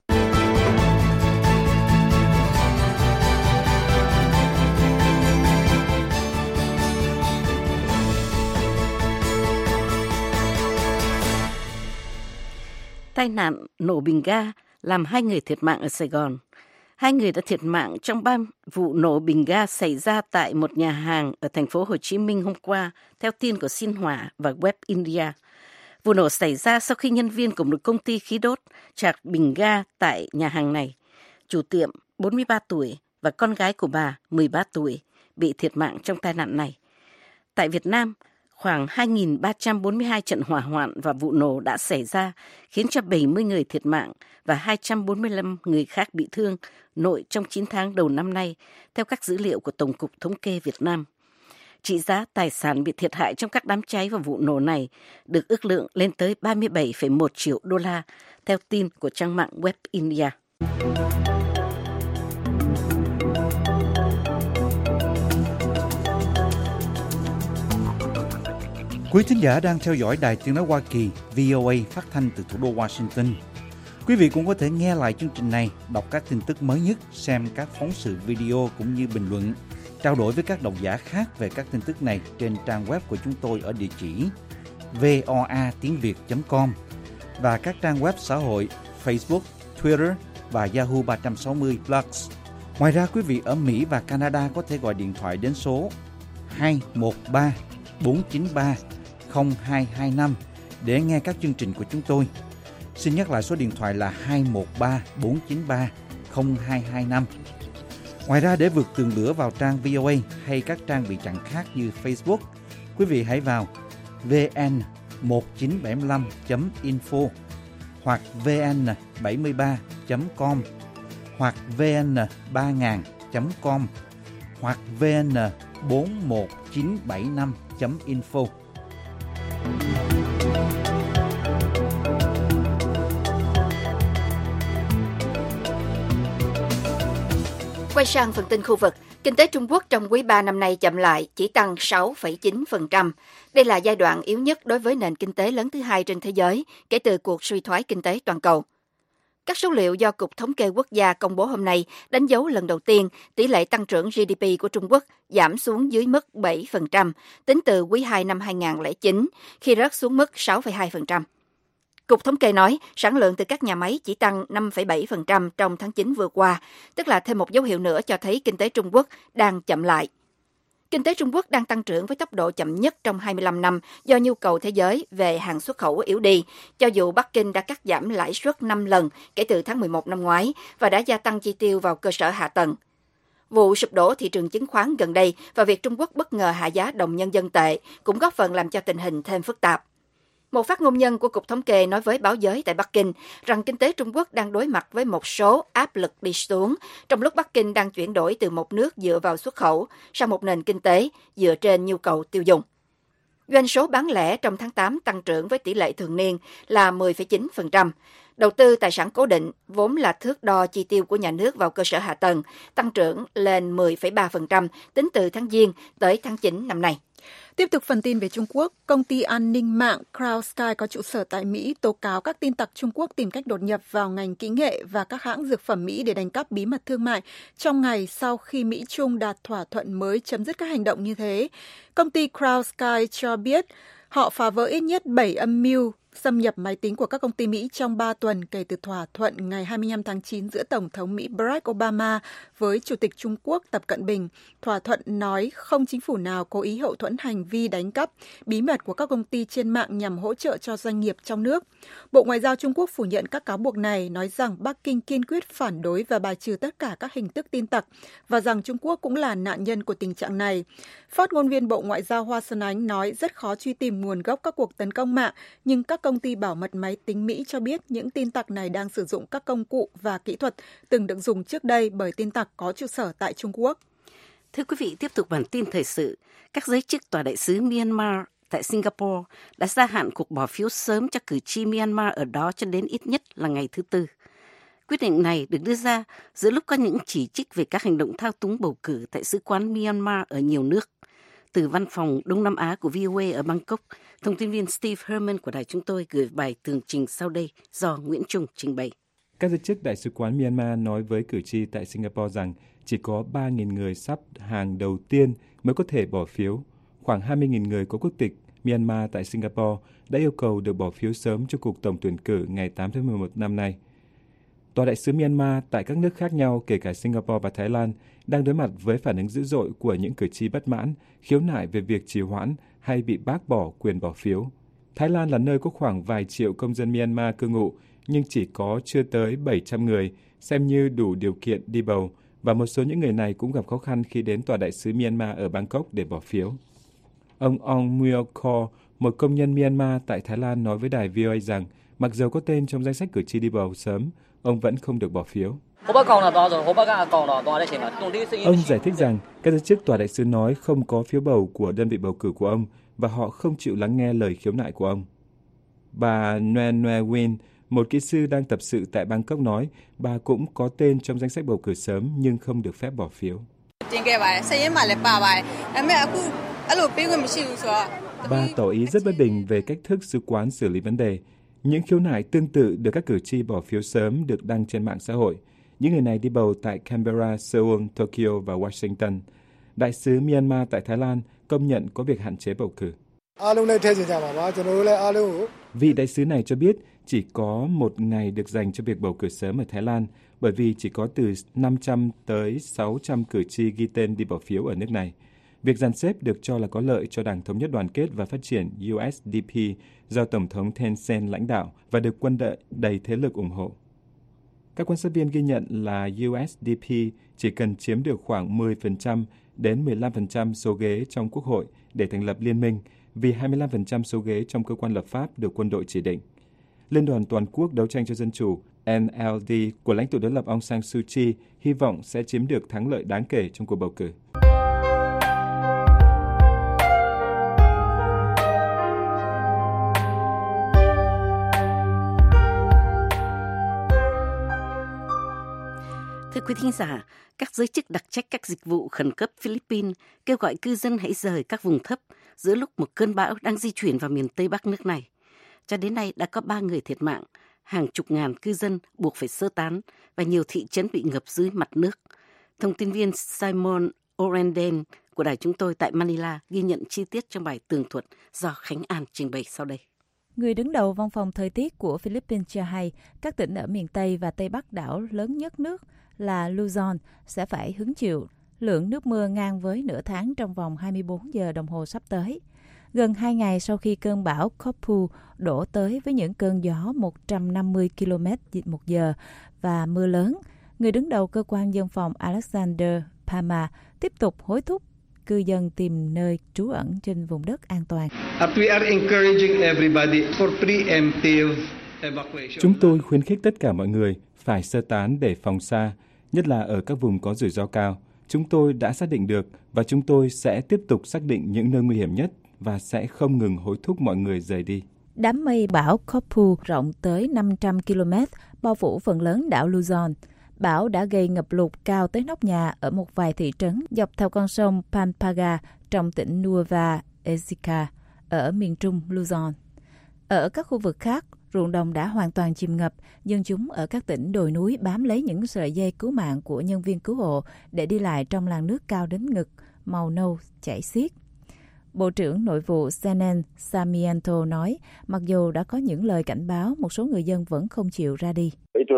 S7: Tai nạn nổ bình ga làm 2 người thiệt mạng ở Sài Gòn. 2 người đã thiệt mạng trong 3 vụ nổ bình ga xảy ra tại một nhà hàng ở thành phố Hồ Chí Minh hôm qua, theo tin của Xin Hỏa và Web India. Vụ nổ xảy ra sau khi nhân viên của một công ty khí đốt chạc bình ga tại nhà hàng này. Chủ tiệm 43 tuổi và con gái của bà 13 tuổi bị thiệt mạng trong tai nạn này. Tại Việt Nam, khoảng 2.342 trận hỏa hoạn và vụ nổ đã xảy ra, khiến cho 70 người thiệt mạng và 245 người khác bị thương nội trong 9 tháng đầu năm nay, theo các dữ liệu của Tổng cục Thống kê Việt Nam. Trị giá tài sản bị thiệt hại trong các đám cháy và vụ nổ này được ước lượng lên tới 37,1 triệu đô la, theo tin của trang mạng Web India.
S11: Quý thính giả đang theo dõi Đài Tiếng nói Hoa Kỳ VOA phát thanh từ thủ đô Washington. Quý vị cũng có thể nghe lại chương trình này, đọc các tin tức mới nhất, xem các phóng sự video cũng như bình luận, trao đổi với các độc giả khác về các tin tức này trên trang web của chúng tôi ở địa chỉ voatiengviet.com và các trang web xã hội Facebook, Twitter và Yahoo 360 Plus. Ngoài ra, quý vị ở Mỹ và Canada có thể gọi điện thoại đến số 213 493 0225 để nghe các chương trình của chúng tôi. Xin nhắc lại số điện thoại là 213 493 0225. Ngoài ra, để vượt tường lửa vào trang VOA hay các trang bị chặn khác như Facebook, quý vị hãy vào vn1975.info hoặc vn73.com hoặc vn3000.com hoặc vn41975.info.
S8: Quay sang phần tin khu vực, kinh tế Trung Quốc trong quý 3 năm nay chậm lại, chỉ tăng 6,9%. Đây là giai đoạn yếu nhất đối với nền kinh tế lớn thứ hai trên thế giới kể từ cuộc suy thoái kinh tế toàn cầu. Các số liệu do Cục Thống kê Quốc gia công bố hôm nay đánh dấu lần đầu tiên tỷ lệ tăng trưởng GDP của Trung Quốc giảm xuống dưới mức 7% tính từ quý 2 năm 2009, khi rớt xuống mức 6,2%. Cục Thống kê nói sản lượng từ các nhà máy chỉ tăng 5,7% trong tháng 9 vừa qua, tức là thêm một dấu hiệu nữa cho thấy kinh tế Trung Quốc đang chậm lại. Kinh tế Trung Quốc đang tăng trưởng với tốc độ chậm nhất trong 25 năm do nhu cầu thế giới về hàng xuất khẩu yếu đi, cho dù Bắc Kinh đã cắt giảm lãi suất 5 lần kể từ tháng 11 năm ngoái và đã gia tăng chi tiêu vào cơ sở hạ tầng. Vụ sụp đổ thị trường chứng khoán gần đây và việc Trung Quốc bất ngờ hạ giá đồng nhân dân tệ cũng góp phần làm cho tình hình thêm phức tạp. Một phát ngôn nhân của Cục Thống kê nói với báo giới tại Bắc Kinh rằng kinh tế Trung Quốc đang đối mặt với một số áp lực đi xuống, trong lúc Bắc Kinh đang chuyển đổi từ một nước dựa vào xuất khẩu sang một nền kinh tế dựa trên nhu cầu tiêu dùng. Doanh số bán lẻ trong tháng 8 tăng trưởng với tỷ lệ thường niên là 10,9%. Đầu tư tài sản cố định, vốn là thước đo chi tiêu của nhà nước vào cơ sở hạ tầng, tăng trưởng lên 10,3% tính từ tháng Giêng tới tháng 9 năm nay.
S10: Tiếp tục phần tin về Trung Quốc, công ty an ninh mạng CrowdSky có trụ sở tại Mỹ tố cáo các tin tặc Trung Quốc tìm cách đột nhập vào ngành kỹ nghệ và các hãng dược phẩm Mỹ để đánh cắp bí mật thương mại trong ngày sau khi Mỹ-Trung đạt thỏa thuận mới chấm dứt các hành động như thế. Công ty CrowdSky cho biết họ phá vỡ ít nhất 7 âm mưu xâm nhập máy tính của các công ty Mỹ trong 3 tuần kể từ thỏa thuận ngày 25 tháng 9 giữa Tổng thống Mỹ Barack Obama với Chủ tịch Trung Quốc Tập Cận Bình. Thỏa thuận nói không chính phủ nào cố ý hậu thuẫn hành vi đánh cắp bí mật của các công ty trên mạng nhằm hỗ trợ cho doanh nghiệp trong nước. Bộ Ngoại giao Trung Quốc phủ nhận các cáo buộc này, nói rằng Bắc Kinh kiên quyết phản đối và bài trừ tất cả các hình thức tin tặc và rằng Trung Quốc cũng là nạn nhân của tình trạng này. Phát ngôn viên Bộ Ngoại giao Hoa Xuân Ánh nói rất khó truy tìm nguồn gốc các cuộc tấn công mạng, nhưng các công ty bảo mật máy tính Mỹ cho biết những tin tặc này đang sử dụng các công cụ và kỹ thuật từng được dùng trước đây bởi tin tặc có trụ sở tại Trung Quốc.
S7: Thưa quý vị, tiếp tục bản tin thời sự. Các giới chức tòa đại sứ Myanmar tại Singapore đã gia hạn cuộc bỏ phiếu sớm cho cử tri Myanmar ở đó cho đến ít nhất là ngày thứ Tư. Quyết định này được đưa ra giữa lúc có những chỉ trích về các hành động thao túng bầu cử tại sứ quán Myanmar ở nhiều nước. Từ văn phòng Đông Nam Á của VOA ở Bangkok, thông tin viên Steve Herman của đài chúng tôi gửi bài tường trình sau đây do Nguyễn Trung trình bày.
S9: Các giới chức Đại sứ quán Myanmar nói với cử tri tại Singapore rằng chỉ có 3.000 người sắp hàng đầu tiên mới có thể bỏ phiếu. Khoảng 20.000 người có quốc tịch Myanmar tại Singapore đã yêu cầu được bỏ phiếu sớm cho cuộc tổng tuyển cử ngày 8 tháng 11 năm nay. Tòa đại sứ Myanmar tại các nước khác nhau, kể cả Singapore và Thái Lan, đang đối mặt với phản ứng dữ dội của những cử tri bất mãn, khiếu nại về việc trì hoãn hay bị bác bỏ quyền bỏ phiếu. Thái Lan là nơi có khoảng vài triệu công dân Myanmar cư ngụ, nhưng chỉ có chưa tới 700 người, xem như đủ điều kiện đi bầu, và một số những người này cũng gặp khó khăn khi đến tòa đại sứ Myanmar ở Bangkok để bỏ phiếu. Ông Ong Myokor, một công nhân Myanmar tại Thái Lan, nói với đài VOA rằng mặc dầu có tên trong danh sách cử tri đi bầu sớm, ông vẫn không được bỏ phiếu. Ông giải thích rằng các giới chức tòa đại sứ nói không có phiếu bầu của đơn vị bầu cử của ông và họ không chịu lắng nghe lời khiếu nại của ông. Bà Nguyen Nguyen Win, một kỹ sư đang tập sự tại Bangkok, nói bà cũng có tên trong danh sách bầu cử sớm nhưng không được phép bỏ phiếu. Bà tỏ ý rất bất bình về cách thức sứ quán xử lý vấn đề. Những khiếu nại tương tự được các cử tri bỏ phiếu sớm được đăng trên mạng xã hội. Những người này đi bầu tại Canberra, Seoul, Tokyo và Washington. Đại sứ Myanmar tại Thái Lan công nhận có việc hạn chế bầu cử. Vị đại sứ này cho biết chỉ có một ngày được dành cho việc bầu cử sớm ở Thái Lan, bởi vì chỉ có từ 500 tới 600 cử tri ghi tên đi bỏ phiếu ở nước này. Việc dàn xếp được cho là có lợi cho Đảng Thống nhất Đoàn kết và Phát triển USDP do Tổng thống Thein Sein lãnh đạo và được quân đội đầy thế lực ủng hộ. Các quan sát viên ghi nhận là USDP chỉ cần chiếm được khoảng 10% đến 15% số ghế trong Quốc hội để thành lập liên minh, vì 25% số ghế trong cơ quan lập pháp được quân đội chỉ định. Liên đoàn Toàn quốc đấu tranh cho dân chủ NLD của lãnh tụ đối lập Aung San Suu Kyi hy vọng sẽ chiếm được thắng lợi đáng kể trong cuộc bầu cử.
S7: Thưa quý thính giả, các giới chức đặc trách các dịch vụ khẩn cấp Philippines kêu gọi cư dân hãy rời các vùng thấp giữa lúc một cơn bão đang di chuyển vào miền Tây Bắc nước này. Cho đến nay đã có 3 người thiệt mạng, hàng chục ngàn cư dân buộc phải sơ tán và nhiều thị trấn bị ngập dưới mặt nước. Thông tin viên Simon Orenden của đài chúng tôi tại Manila ghi nhận chi tiết trong bài tường thuật do Khánh An trình bày sau đây.
S12: Người đứng đầu văn phòng thời tiết của Philippines cho hay các tỉnh ở miền Tây và Tây Bắc đảo lớn nhất nước là Luzon sẽ phải hứng chịu lượng nước mưa ngang với nửa tháng trong vòng 24 giờ đồng hồ sắp tới. Gần 2 ngày sau khi cơn bão Koppu đổ tới với những cơn gió 150 km/h và mưa lớn, người đứng đầu cơ quan dân phòng Alexander Pama tiếp tục hối thúc cư dân tìm nơi trú ẩn trên vùng đất an toàn.
S9: Chúng tôi khuyến khích tất cả mọi người phải sơ tán để phòng xa, nhất là ở các vùng có rủi ro cao. Chúng tôi đã xác định được và chúng tôi sẽ tiếp tục xác định những nơi nguy hiểm nhất và sẽ không ngừng hối thúc mọi người rời đi.
S12: Đám mây bão Koppu rộng tới 500 km bao phủ phần lớn đảo Luzon. Bão đã gây ngập lụt cao tới nóc nhà ở một vài thị trấn dọc theo con sông Pampanga trong tỉnh Nueva Ecija ở miền trung Luzon. Ở các khu vực khác, ruộng đồng đã hoàn toàn chìm ngập, dân chúng ở các tỉnh đồi núi bám lấy những sợi dây cứu mạng của nhân viên cứu hộ để đi lại trong làn nước cao đến ngực, màu nâu, chảy xiết. Bộ trưởng Nội vụ Senen Sarmiento nói, mặc dù đã có những lời cảnh báo, một số người dân vẫn không chịu ra đi.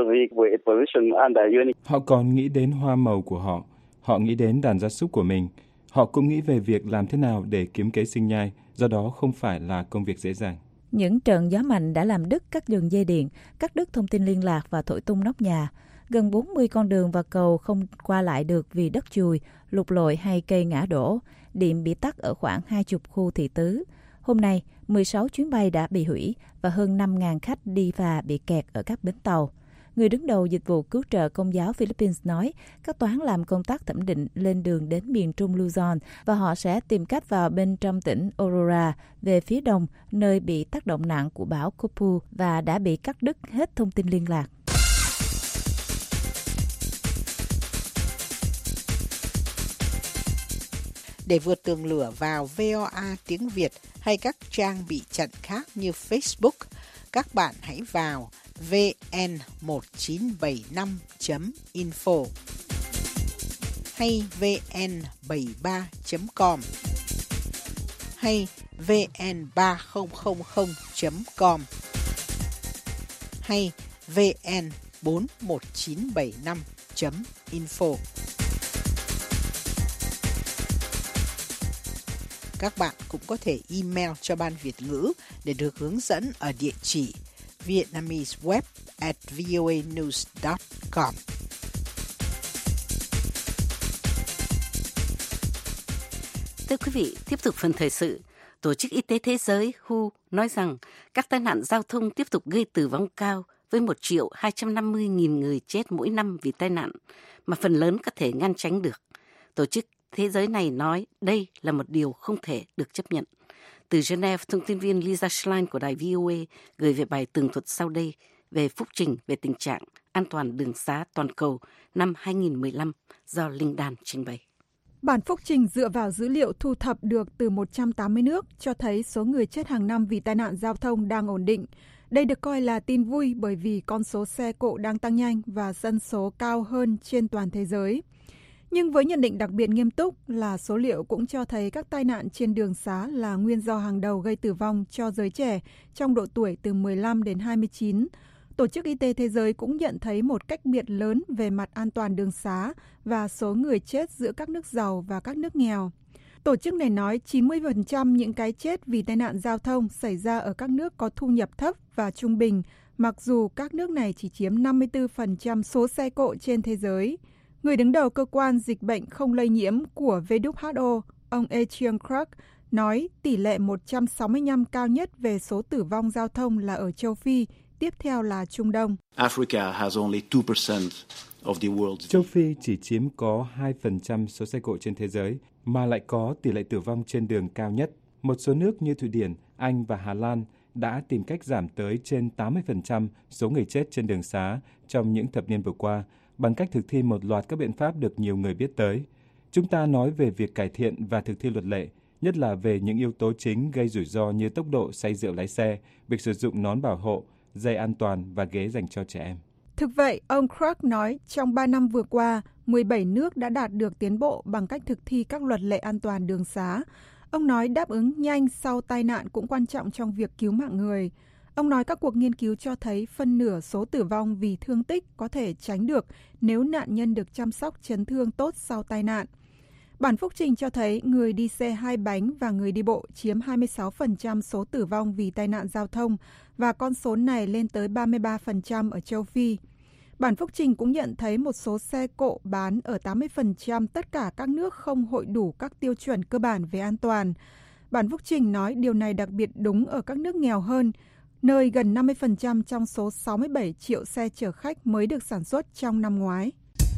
S9: Họ còn nghĩ đến hoa màu của họ, họ nghĩ đến đàn gia súc của mình, họ cũng nghĩ về việc làm thế nào để kiếm kế sinh nhai, do đó không phải là công việc dễ dàng.
S12: Những trận gió mạnh đã làm đứt các đường dây điện, cắt đứt thông tin liên lạc và thổi tung nóc nhà. Gần 40 con đường và cầu không qua lại được vì đất chùi, lục lội hay cây ngã đổ. Điện bị tắt ở khoảng 20 khu thị tứ. Hôm nay, 16 chuyến bay đã bị hủy và hơn 5.000 khách đi phà bị kẹt ở các bến tàu. Người đứng đầu dịch vụ cứu trợ Công giáo Philippines nói các toán làm công tác thẩm định lên đường đến miền trung Luzon và họ sẽ tìm cách vào bên trong tỉnh Aurora về phía đông, nơi bị tác động nặng của bão Koppu và đã bị cắt đứt hết thông tin liên lạc.
S13: Để vượt tường lửa vào VOA tiếng Việt hay các trang bị chặn khác như Facebook, các bạn hãy vào vn1975.info hay vn73.com hay vn3000.com hay vn41975.info. Các bạn cũng có thể email cho Ban Việt ngữ để được hướng dẫn ở địa chỉ vietnameseweb@voanews.com.
S7: Thưa quý vị, tiếp tục phần thời sự. Tổ chức Y tế Thế giới WHO nói rằng các tai nạn giao thông tiếp tục gây tử vong cao với 1.250.000 người chết mỗi năm vì tai nạn, mà phần lớn có thể ngăn tránh được. Tổ chức Thế giới này nói đây là một điều không thể được chấp nhận. Từ Geneva, thông tin viên Lisa Schlein của đài VOA gửi về bài tường thuật sau đây về phúc trình về tình trạng an toàn đường xá toàn cầu năm 2015 do Linh Đan trình bày.
S10: Bản phúc trình dựa vào dữ liệu thu thập được từ 180 nước cho thấy số người chết hàng năm vì tai nạn giao thông đang ổn định. Đây được coi là tin vui bởi vì con số xe cộ đang tăng nhanh và dân số cao hơn trên toàn thế giới. Nhưng với nhận định đặc biệt nghiêm túc là số liệu cũng cho thấy các tai nạn trên đường xá là nguyên do hàng đầu gây tử vong cho giới trẻ trong độ tuổi từ 15 đến 29. Tổ chức Y tế Thế giới cũng nhận thấy một cách biệt lớn về mặt an toàn đường xá và số người chết giữa các nước giàu và các nước nghèo. Tổ chức này nói 90% những cái chết vì tai nạn giao thông xảy ra ở các nước có thu nhập thấp và trung bình, mặc dù các nước này chỉ chiếm 54% số xe cộ trên thế giới. Người đứng đầu cơ quan dịch bệnh không lây nhiễm của WHO, ông Etienne Clark, nói tỷ lệ 165 cao nhất về số tử vong giao thông là ở châu Phi, tiếp theo là Trung Đông.
S9: Châu Phi chỉ chiếm có 2% số xe cộ trên thế giới, mà lại có tỷ lệ tử vong trên đường cao nhất. Một số nước như Thụy Điển, Anh và Hà Lan đã tìm cách giảm tới trên 80% số người chết trên đường xá trong những thập niên vừa qua, bằng cách thực thi một loạt các biện pháp được nhiều người biết tới. Chúng ta nói về việc cải thiện và thực thi luật lệ, nhất là về những yếu tố chính gây rủi ro như tốc độ, say rượu lái xe, việc sử dụng nón bảo hộ, dây an toàn và ghế dành cho trẻ em.
S10: Thực vậy, ông Clark nói trong 3 năm vừa qua, 17 nước đã đạt được tiến bộ bằng cách thực thi các luật lệ an toàn đường xá. Ông nói đáp ứng nhanh sau tai nạn cũng quan trọng trong việc cứu mạng người. Ông nói các cuộc nghiên cứu cho thấy phân nửa số tử vong vì thương tích có thể tránh được nếu nạn nhân được chăm sóc chấn thương tốt sau tai nạn. Bản phúc trình cho thấy người đi xe hai bánh và người đi bộ chiếm 26% số tử vong vì tai nạn giao thông và con số này lên tới 33% ở châu Phi. Bản phúc trình cũng nhận thấy một số xe cộ bán ở 80% tất cả các nước không hội đủ các tiêu chuẩn cơ bản về an toàn. Bản phúc trình nói điều này đặc biệt đúng ở các nước nghèo hơn, nơi gần 50% trong số 67 triệu xe chở khách mới được sản xuất trong năm ngoái.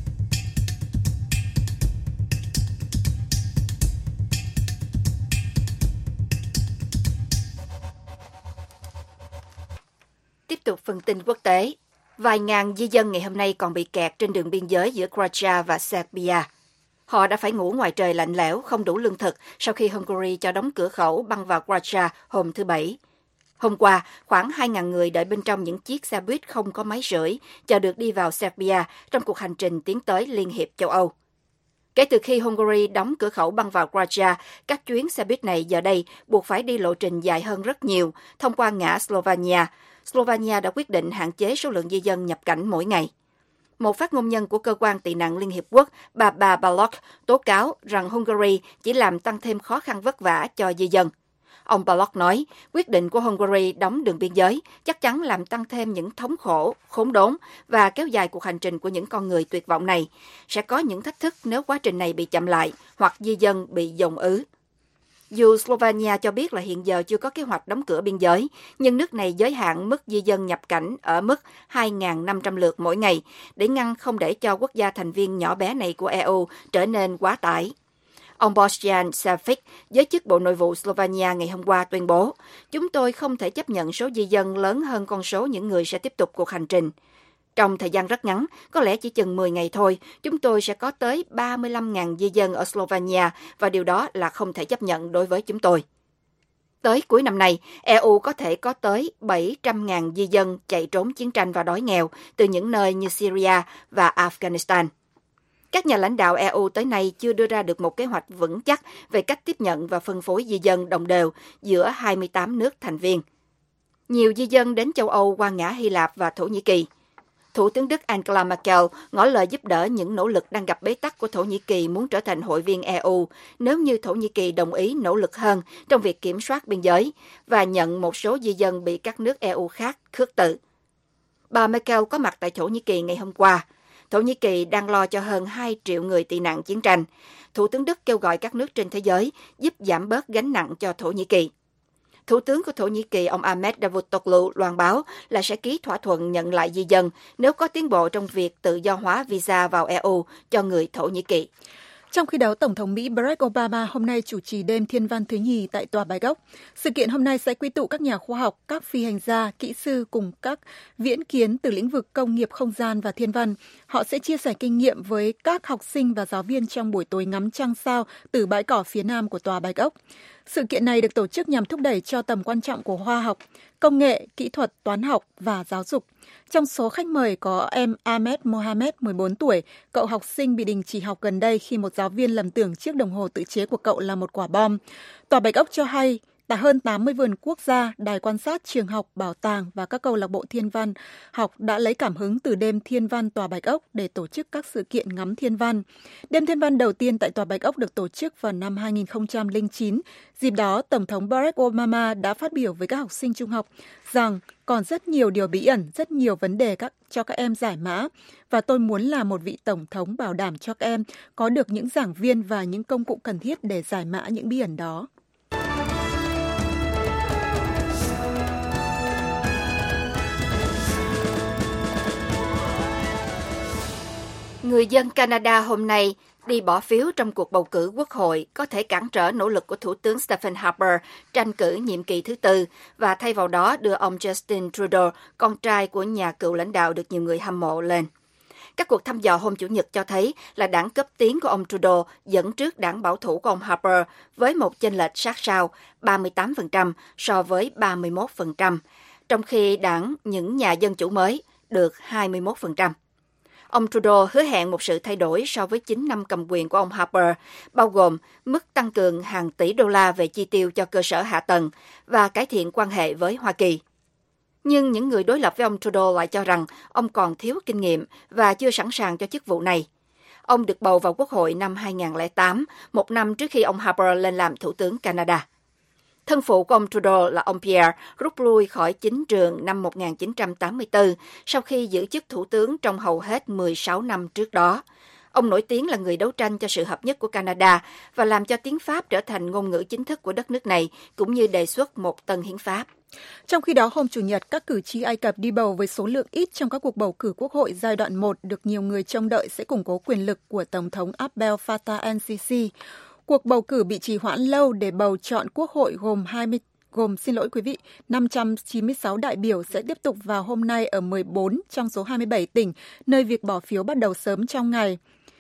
S8: Tiếp tục phần tin quốc tế. Vài ngàn di dân ngày hôm nay còn bị kẹt trên đường biên giới giữa Croatia và Serbia. Họ đã phải ngủ ngoài trời lạnh lẽo, không đủ lương thực sau khi Hungary cho đóng cửa khẩu băng vào Croatia hôm thứ Bảy. Hôm qua, khoảng 2.000 người đợi bên trong những chiếc xe buýt không có máy sưởi chờ được đi vào Serbia trong cuộc hành trình tiến tới Liên hiệp châu Âu. Kể từ khi Hungary đóng cửa khẩu băng vào Croatia, các chuyến xe buýt này giờ đây buộc phải đi lộ trình dài hơn rất nhiều, thông qua ngã Slovenia. Slovenia đã quyết định hạn chế số lượng di dân nhập cảnh mỗi ngày. Một phát ngôn nhân của Cơ quan Tị nạn Liên Hiệp Quốc, bà Balog, tố cáo rằng Hungary chỉ làm tăng thêm khó khăn vất vả cho di dân. Ông Balog nói, quyết định của Hungary đóng đường biên giới chắc chắn làm tăng thêm những thống khổ, khốn đốn và kéo dài cuộc hành trình của những con người tuyệt vọng này. Sẽ có những thách thức nếu quá trình này bị chậm lại hoặc di dân bị dồn ứ. Dù Slovenia cho biết là hiện giờ chưa có kế hoạch đóng cửa biên giới, nhưng nước này giới hạn mức di dân nhập cảnh ở mức 2.500 lượt mỗi ngày để ngăn không để cho quốc gia thành viên nhỏ bé này của EU trở nên quá tải. Ông Bojan Savic, giới chức Bộ Nội vụ Slovenia ngày hôm qua tuyên bố, chúng tôi không thể chấp nhận số di dân lớn hơn con số những người sẽ tiếp tục cuộc hành trình. Trong thời gian rất ngắn, có lẽ chỉ chừng 10 ngày thôi, chúng tôi sẽ có tới 35.000 di dân ở Slovenia và điều đó là không thể chấp nhận đối với chúng tôi. Tới cuối năm nay, EU có thể có tới 700.000 di dân chạy trốn chiến tranh và đói nghèo từ những nơi như Syria và Afghanistan. Các nhà lãnh đạo EU tới nay chưa đưa ra được một kế hoạch vững chắc về cách tiếp nhận và phân phối di dân đồng đều giữa 28 nước thành viên. Nhiều di dân đến châu Âu qua ngã Hy Lạp và Thổ Nhĩ Kỳ. Thủ tướng Đức Angela Merkel ngỏ lời giúp đỡ những nỗ lực đang gặp bế tắc của Thổ Nhĩ Kỳ muốn trở thành hội viên EU nếu như Thổ Nhĩ Kỳ đồng ý nỗ lực hơn trong việc kiểm soát biên giới và nhận một số di dân bị các nước EU khác khước từ. Bà Merkel có mặt tại Thổ Nhĩ Kỳ ngày hôm qua. Thổ Nhĩ Kỳ đang lo cho hơn 2 triệu người tị nạn chiến tranh. Thủ tướng Đức kêu gọi các nước trên thế giới giúp giảm bớt gánh nặng cho Thổ Nhĩ Kỳ. Thủ tướng của Thổ Nhĩ Kỳ, ông Ahmet Davutoglu, loan báo là sẽ ký thỏa thuận nhận lại di dân nếu có tiến bộ trong việc tự do hóa visa vào EU cho người Thổ Nhĩ Kỳ.
S10: Trong khi đó, Tổng thống Mỹ Barack Obama hôm nay chủ trì đêm thiên văn thứ nhì tại Tòa Bạch Ốc. Sự kiện hôm nay sẽ quy tụ các nhà khoa học, các phi hành gia, kỹ sư cùng các viễn kiến từ lĩnh vực công nghiệp không gian và thiên văn. Họ sẽ chia sẻ kinh nghiệm với các học sinh và giáo viên trong buổi tối ngắm trăng sao từ bãi cỏ phía nam của Tòa Bạch Ốc. Sự kiện này được tổ chức nhằm thúc đẩy cho tầm quan trọng của khoa học, công nghệ, kỹ thuật, toán học và giáo dục. Trong số khách mời có em Ahmed Mohamed, 14 tuổi, cậu học sinh bị đình chỉ học gần đây khi một giáo viên lầm tưởng chiếc đồng hồ tự chế của cậu là một quả bom. Tòa Bạch Ốc cho hay, tại hơn 80 vườn quốc gia, đài quan sát, trường học, bảo tàng và các câu lạc bộ thiên văn học đã lấy cảm hứng từ đêm thiên văn Tòa Bạch Ốc để tổ chức các sự kiện ngắm thiên văn. Đêm thiên văn đầu tiên tại Tòa Bạch Ốc được tổ chức vào năm 2009. Dịp đó, Tổng thống Barack Obama đã phát biểu với các học sinh trung học rằng còn rất nhiều điều bí ẩn, rất nhiều vấn đề cho các em giải mã. Và tôi muốn là một vị tổng thống bảo đảm cho các em có được những giảng viên và những công cụ cần thiết để giải mã những bí ẩn đó.
S8: Người dân Canada hôm nay đi bỏ phiếu trong cuộc bầu cử quốc hội có thể cản trở nỗ lực của Thủ tướng Stephen Harper tranh cử nhiệm kỳ thứ tư và thay vào đó đưa ông Justin Trudeau, con trai của nhà cựu lãnh đạo được nhiều người hâm mộ, lên. Các cuộc thăm dò hôm Chủ nhật cho thấy là đảng cấp tiến của ông Trudeau dẫn trước đảng bảo thủ của ông Harper với một chênh lệch sát sao 38% so với 31%, trong khi đảng những nhà dân chủ mới được 21%. Ông Trudeau hứa hẹn một sự thay đổi so với 9 năm cầm quyền của ông Harper, bao gồm mức tăng cường hàng tỷ đô la về chi tiêu cho cơ sở hạ tầng và cải thiện quan hệ với Hoa Kỳ. Nhưng những người đối lập với ông Trudeau lại cho rằng ông còn thiếu kinh nghiệm và chưa sẵn sàng cho chức vụ này. Ông được bầu vào Quốc hội năm 2008, một năm trước khi ông Harper lên làm Thủ tướng Canada. Thân phụ của ông Trudeau là ông Pierre rút lui khỏi chính trường năm 1984 sau khi giữ chức thủ tướng trong hầu hết 16 năm trước đó. Ông nổi tiếng là người đấu tranh cho sự hợp nhất của Canada và làm cho tiếng Pháp trở thành ngôn ngữ chính thức của đất nước này, cũng như đề xuất một tân hiến pháp.
S10: Trong khi đó, hôm Chủ nhật, các cử tri Ai Cập đi bầu với số lượng ít trong các cuộc bầu cử quốc hội giai đoạn 1 được nhiều người trông đợi sẽ củng cố quyền lực của Tổng thống Abdel Fattah el-Sisi. Cuộc bầu cử bị trì hoãn lâu để bầu chọn quốc hội gồm 596 đại biểu sẽ tiếp tục vào hôm nay ở 14 trong số 27 tỉnh, nơi việc bỏ phiếu bắt đầu sớm trong ngày.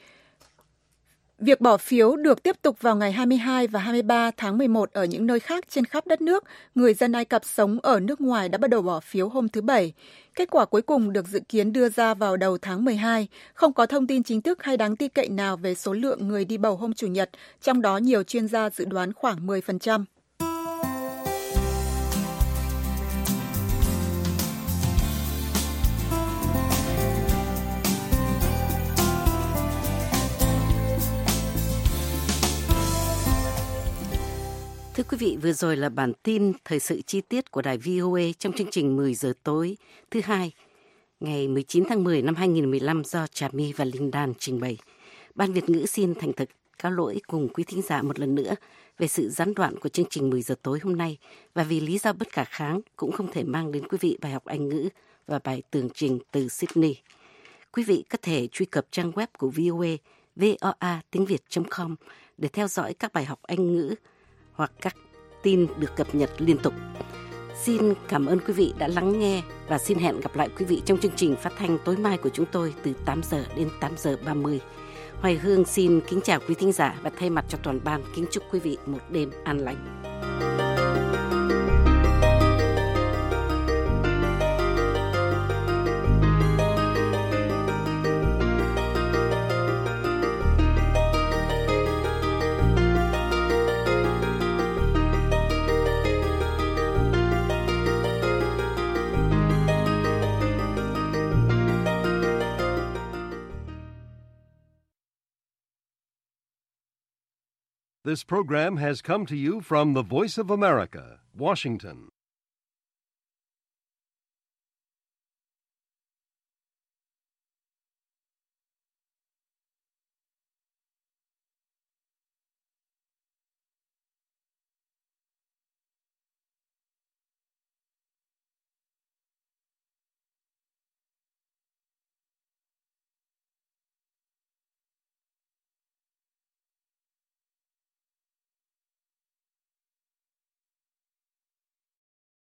S10: Việc bỏ phiếu được tiếp tục vào ngày 22 và 23 tháng 11 ở những nơi khác trên khắp đất nước. Người dân Ai Cập sống ở nước ngoài đã bắt đầu bỏ phiếu hôm thứ Bảy. Kết quả cuối cùng được dự kiến đưa ra vào đầu tháng 12. Không có thông tin chính thức hay đáng tin cậy nào về số lượng người đi bầu hôm Chủ nhật, trong đó nhiều chuyên gia dự đoán khoảng 10%.
S7: Thưa quý vị, vừa rồi là bản tin thời sự chi tiết của đài VOA trong chương trình 10 giờ tối thứ Hai, ngày 19 tháng 10 năm 2015 do Trà My và Linh Đan trình bày. Ban Việt ngữ xin thành thật cáo lỗi cùng quý thính giả một lần nữa về sự gián đoạn của chương trình 10 giờ tối hôm nay và vì lý do bất khả kháng cũng không thể mang đến quý vị bài học Anh ngữ và bài tường trình từ Sydney. Quý vị có thể truy cập trang web của VOA, voa.tiếng.com để theo dõi các bài học Anh ngữ hoặc các tin được cập nhật liên tục. Xin cảm ơn quý vị đã lắng nghe Và xin hẹn gặp lại quý vị trong chương trình phát thanh tối mai của chúng tôi từ 8 giờ đến 8 giờ 30. Hoài Hương xin kính chào quý thính giả và thay mặt cho toàn ban kính chúc quý vị một đêm an lành.
S1: This program has come to you from the Voice of America, Washington.